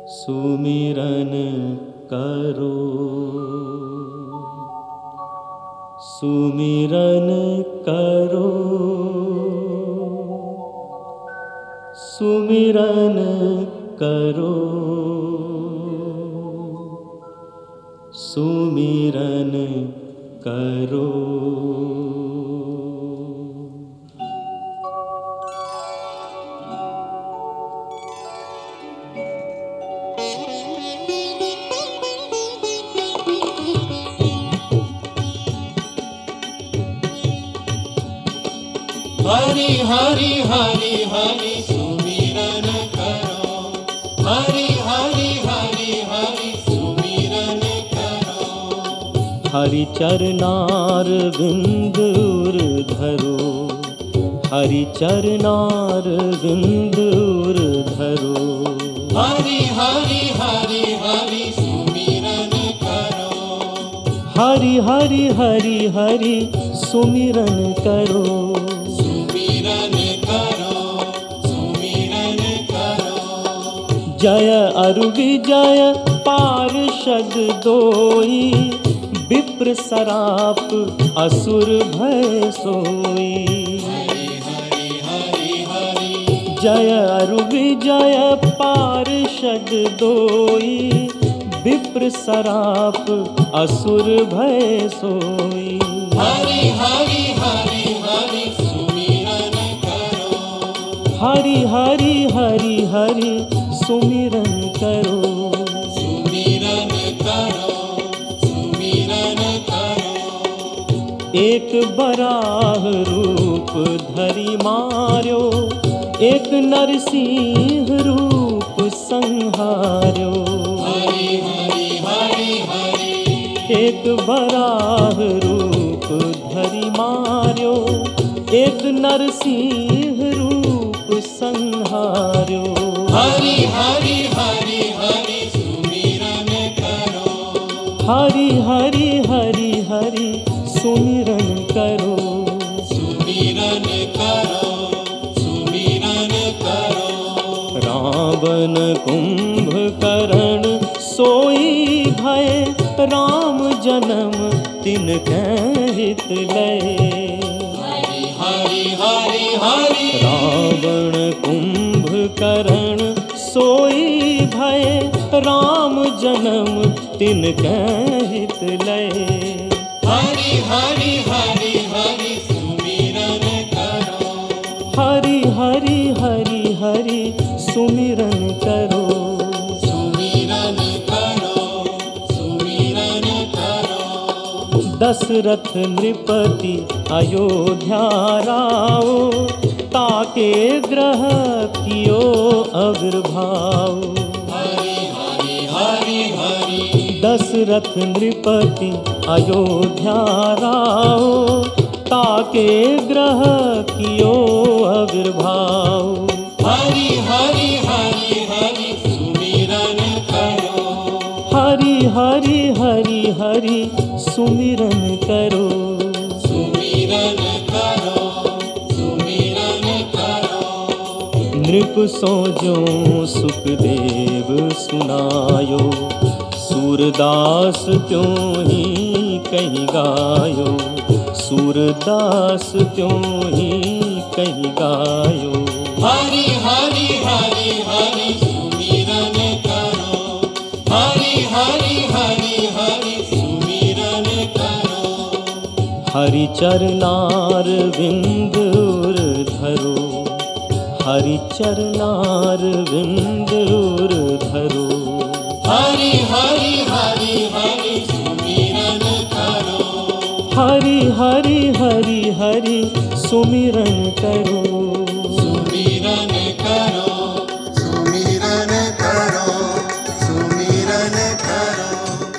सुमिरन करो, सुमिरन करो, सुमिरन करो, सुमिरन करो। हरि हरि हरि हरि सुमिरन करो, हरि हरि हरि हरि सुमिरन करो। हरि चरनार बिंदुर धरो, हरि चरनार बिंदुर धरो। हरि हरि हरि हरि सुमिरन करो, हरि हरि हरि हरि सुमिरन करो। जय अरु विजय पार्षद दोई, विप्र सराप असुर भय सोई। जय अरु विजय पार्षद दोई, विप्र सराप असुर भय सोई। हरि हरि हरि हरि सुमिरन करो, हरि हरि हरि हरि सुमिरन करो। सुमिरन करो, सुमिरन करो। एक बराह रूप धरि मार्यो, एक नरसिंह रूप संहार्यो। हरि हरि हरि हरि। एक बराह रूप धरि मार्यो, एक नरसिंह रूप संहार्यो। हरि हरि हरि हरि सुमिरन करो, हरि हरि हरि हरि सुमिरन करो। सुमिरन करो, सुमिरन करो। रावण कुंभकर्ण सोई भय, राम जन्म तिनकै हित लय। हरि हरि हरि हरि। रावण कुंभकर्ण सोई भय, राम जन्म तिनकै हित लय। हरि हरि हरि हरि सुमिरन करो, हरि हरि हरि हरि सुमिरन करो। सुमिरन करो, सुमिरन करो। दशरथ नृपति अयोध्या राओ, ताके ग्रह कियो आविर्भाव। हरि हरि हरि हरि। दशरथ नृपति अयोध्या राओ, ताके ग्रह कियो आविर्भाव। हरि हरि हरि हरि सुमिरन करो, हरि हरि हरि हरि सुमिरन करो। सुमिरन करो, सुमिरन करो। नृप सो जो सुखदेव सुनायो, सूरदास त्यों ही कहीं गायो। सूरदास त्यों ही कहीं गायो। हरि हरि हरि हरि सुमिरन करो, हरि हरि हरि हरि सुमिरन करो। हरि चरनार बिंदुर धरो, हरि चरनार बिंदुर धरो। हरि हरि हरि हरि सुमिरन करो, हरि हरि हरि हरि सुमिरन करो।